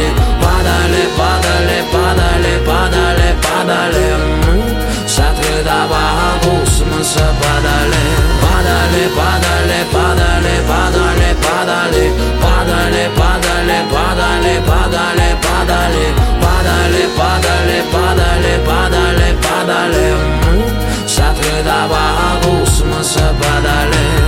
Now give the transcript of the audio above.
Падали, падали, падали, падали, падали мы с открытого космоса падали.